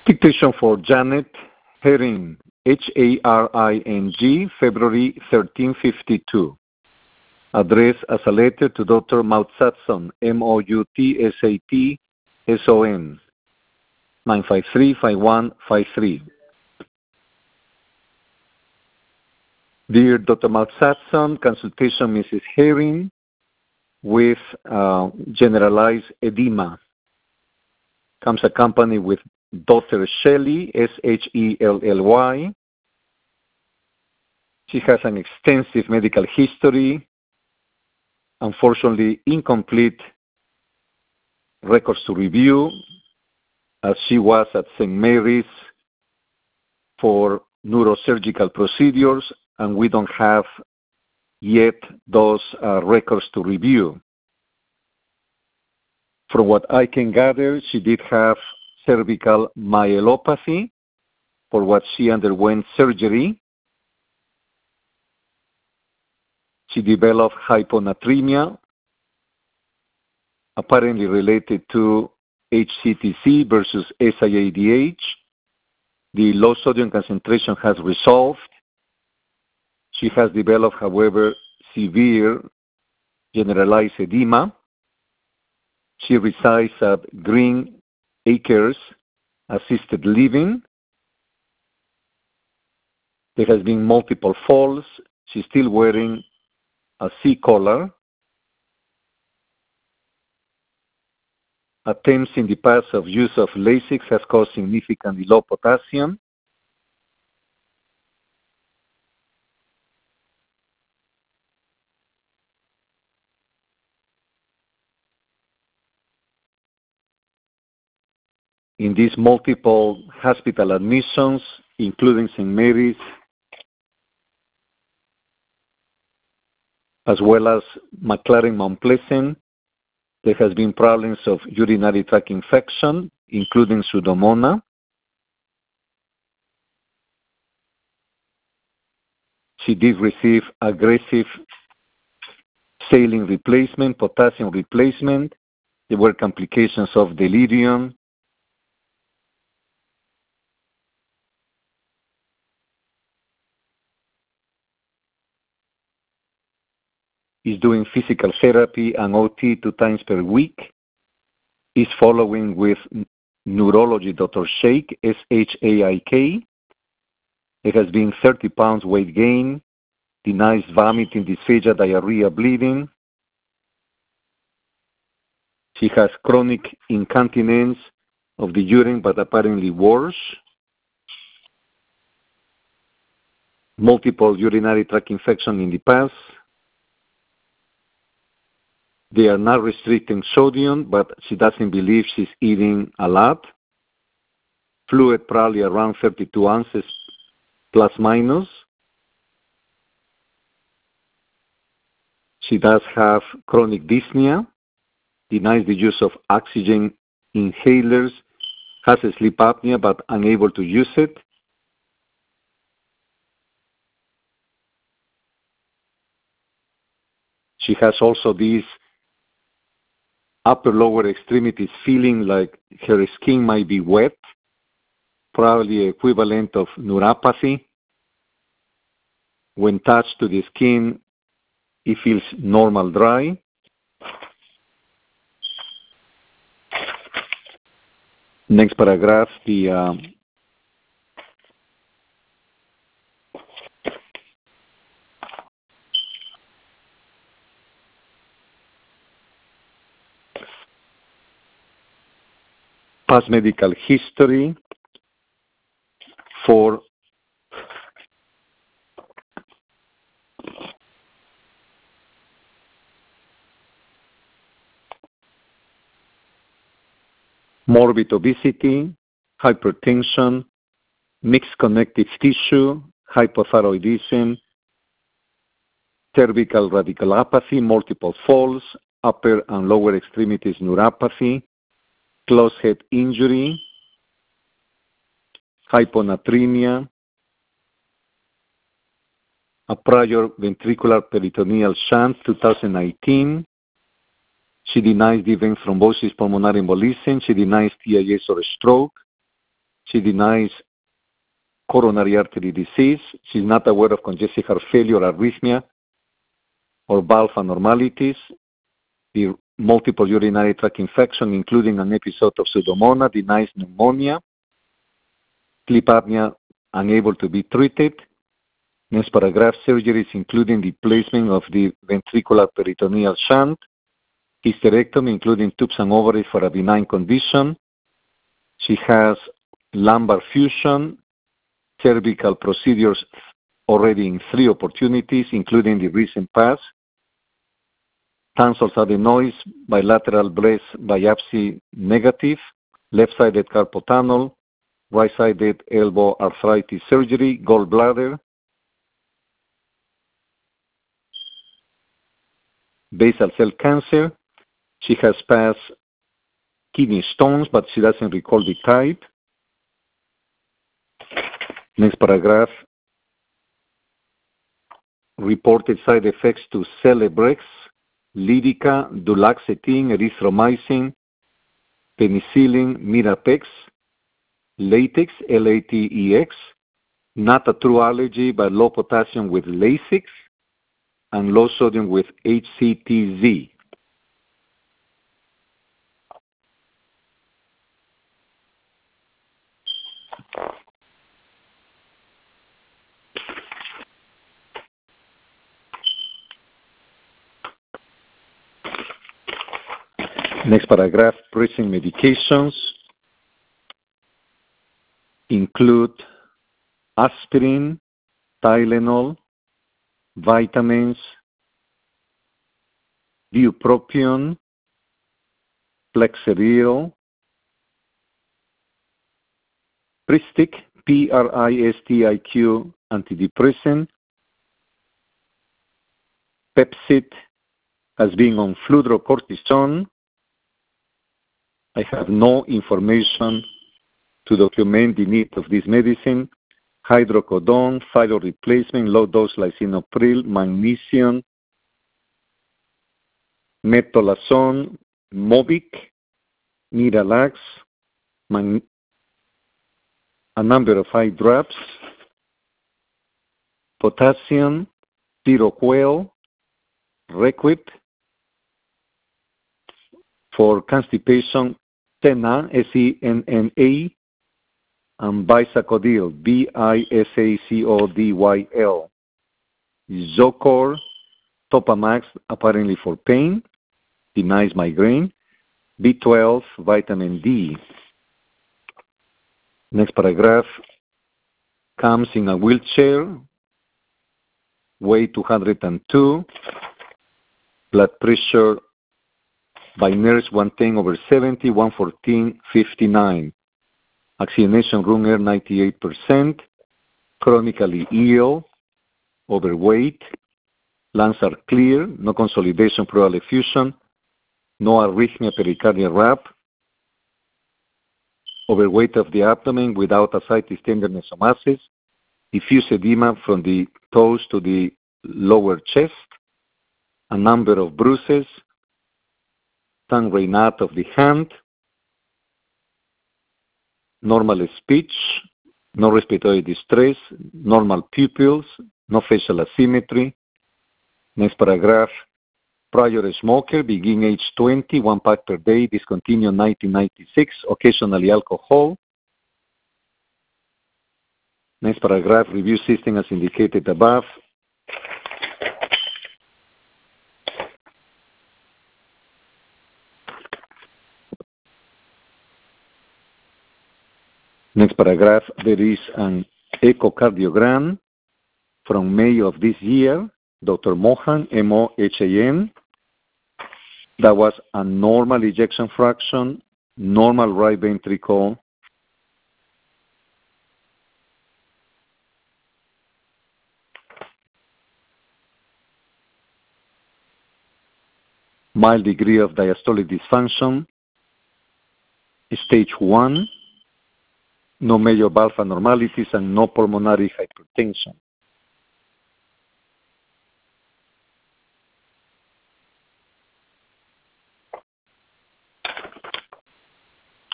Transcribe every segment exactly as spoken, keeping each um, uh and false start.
Dictation for Janet Haring, H A R I N G, February thirteen fifty-two. Addressed as a letter to Doctor Moutsatson, M O U T S A T S O N, nine five three, five one five three. Dear Doctor Moutsatson, consultation Missus Haring with uh, generalized edema. Comes accompanied with Doctor Shelley, S H E L L Y. She has an extensive medical history, unfortunately incomplete records to review, as she was at Saint Mary's for neurosurgical procedures, and we don't have yet those uh, records to review. From what I can gather, she did have cervical myelopathy, for what she underwent surgery. She developed hyponatremia, apparently related to H C T C versus S I A D H. The low sodium concentration has resolved. She has developed, however, severe generalized edema. She resides at Green Acres Assisted Living. There has been multiple falls. She's still wearing a C collar. Attempts in the past of use of Lasix has caused significantly low potassium. In these multiple hospital admissions, including Saint Mary's, as well as McLaren Mount Pleasant, there has been problems of urinary tract infection, including Pseudomonas. She did receive aggressive saline replacement, potassium replacement. There were complications of delirium. Is doing physical therapy and O T two times per week. Is following with neurology, Doctor Shaik, S H A I K. There has been thirty pounds weight gain, denies vomiting, dysphagia, diarrhea, bleeding. She has chronic incontinence of the urine, but apparently worse. Multiple urinary tract infection in the past. They are not restricting sodium, but she doesn't believe she's eating a lot. Fluid probably around thirty-two ounces, plus minus. She does have chronic dyspnea, denies the use of oxygen inhalers, has a sleep apnea, but unable to use it. She has also these upper lower extremities feeling like her skin might be wet, probably equivalent of neuropathy. When touched to the skin, it feels normal dry. Next paragraph, the uh, past medical history for morbid obesity, hypertension, mixed connective tissue, hypothyroidism, cervical radiculopathy, multiple falls, upper and lower extremities neuropathy, closed head injury, hyponatremia, a prior ventricular peritoneal shunt, two thousand nineteen. She denies the vein thrombosis, pulmonary embolism. She denies T I S or stroke. She denies coronary artery disease. She's not aware of congestive heart failure, arrhythmia, or valve abnormalities. The multiple urinary tract infection, including an episode of Pseudomonas, denies pneumonia. Sleep apnea, unable to be treated. Next paragraph, surgeries including the placement of the ventricular peritoneal shunt, hysterectomy including tubes and ovaries for a benign condition. She has lumbar fusion, cervical procedures already in three opportunities, including the recent past. Tonsils adenoids, bilateral breast biopsy negative, left-sided carpal tunnel, right-sided elbow arthritis surgery, gallbladder, basal cell cancer. She has passed kidney stones, but she doesn't recall the type. Next paragraph. Reported side effects to Celebrex, Lyrica, duloxetine, erythromycin, penicillin, Mirapex, latex, L A T E X, not a true allergy, but low potassium with Lasix, and low sodium with H C T Z. Next paragraph, present medications include aspirin, Tylenol, vitamins, bupropion, Flexeril, Pristiq, P R I S T I Q antidepressant, Pepcid has been on fludrocortisone. I have no information to document the need of this medicine. Hydrocodone, thyroid replacement, low-dose lisinopril, magnesium, metolazone, Mobic, Miralax, mag- a number of eye drops, potassium, Tiroquel, Requip, for constipation, Senna, S E N N A, and Bisacodil, B I S A C O D Y L. Zocor, Topamax, apparently for pain, denies migraine. B twelve, vitamin D. Next paragraph, comes in a wheelchair, weight two hundred two, blood pressure by nurse one ten over seventy, one fourteen fifty-nine. Oxygenation room air ninety-eight percent, chronically ill, overweight, lungs are clear, no consolidation pleural effusion, no arrhythmia pericardial rap, overweight of the abdomen without ascites, tenderness, or masses, diffuse edema from the toes to the lower chest, a number of bruises, tongue Raynaud of the hand, normal speech, no respiratory distress, normal pupils, no facial asymmetry. Next paragraph, prior smoker, begin age twenty, one pack per day, discontinued nineteen ninety-six, occasionally alcohol. Next paragraph, review system as indicated above. Next paragraph, there is an echocardiogram from May of this year, Doctor Mohan, M O H A N. That was a normal ejection fraction, normal right ventricle, mild degree of diastolic dysfunction, stage one, no major valve abnormalities, and no pulmonary hypertension.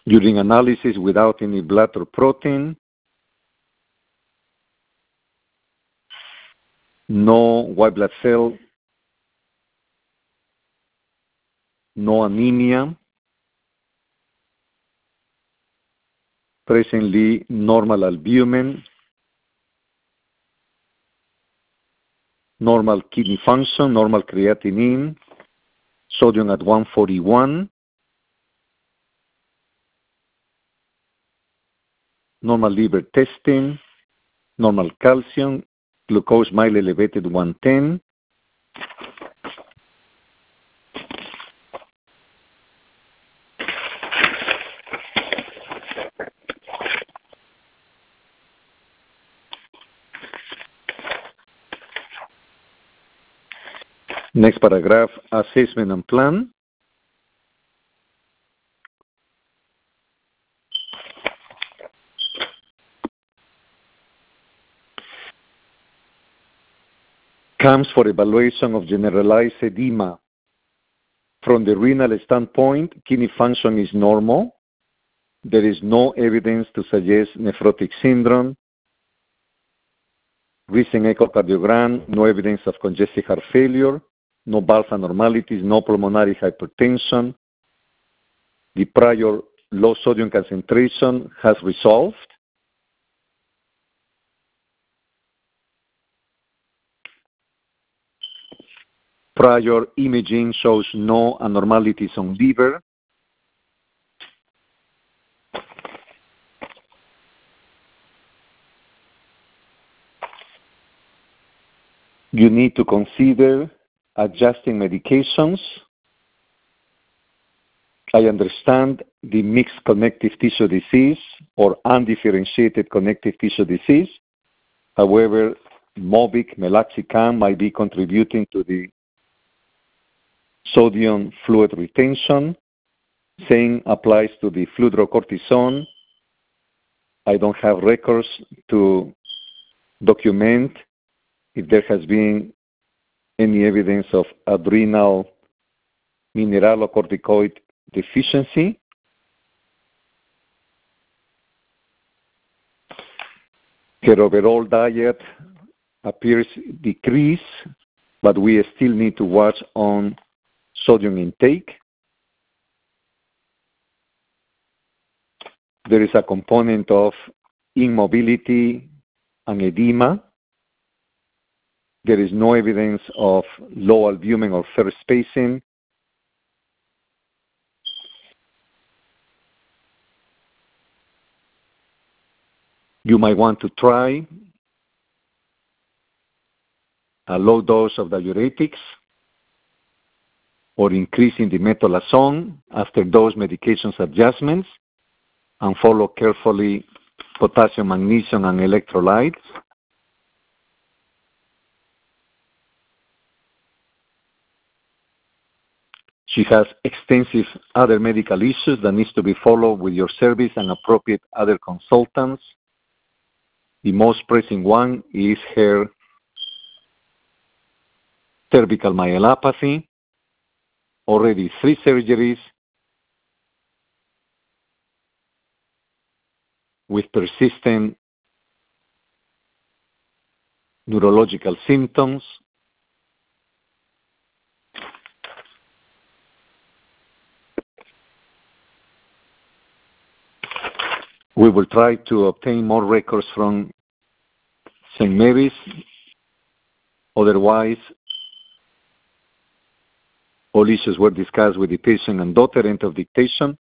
During analysis without any blood or protein, no white blood cell, no anemia, presently normal albumin, normal kidney function, normal creatinine, sodium at one forty-one, normal liver testing, normal calcium, glucose mild elevated one ten. Next paragraph, assessment and plan. Comes for evaluation of generalized edema. From the renal standpoint, kidney function is normal. There is no evidence to suggest nephrotic syndrome. Recent echocardiogram, no evidence of congestive heart failure, no valve abnormalities, no pulmonary hypertension. The prior low sodium concentration has resolved. Prior imaging shows no abnormalities on liver. You need to consider adjusting medications. I understand the mixed connective tissue disease or undifferentiated connective tissue disease. However, Mobic, meloxicam might be contributing to the sodium fluid retention. Same applies to the fludrocortisone. I don't have records to document if there has been any evidence of adrenal mineralocorticoid deficiency. Her overall diet appears decreased, but we still need to watch on sodium intake. There is a component of immobility and edema. There is no evidence of low albumin or third spacing. You might want to try a low dose of diuretics or increasing the metolazone after those medications adjustments, and follow carefully potassium, magnesium, and electrolytes. She has extensive other medical issues that needs to be followed with your service and appropriate other consultants. The most pressing one is her cervical myelopathy, already three surgeries with persistent neurological symptoms. We will try to obtain more records from Saint Mary's. Otherwise, all issues were discussed with the patient and daughter, end of dictation.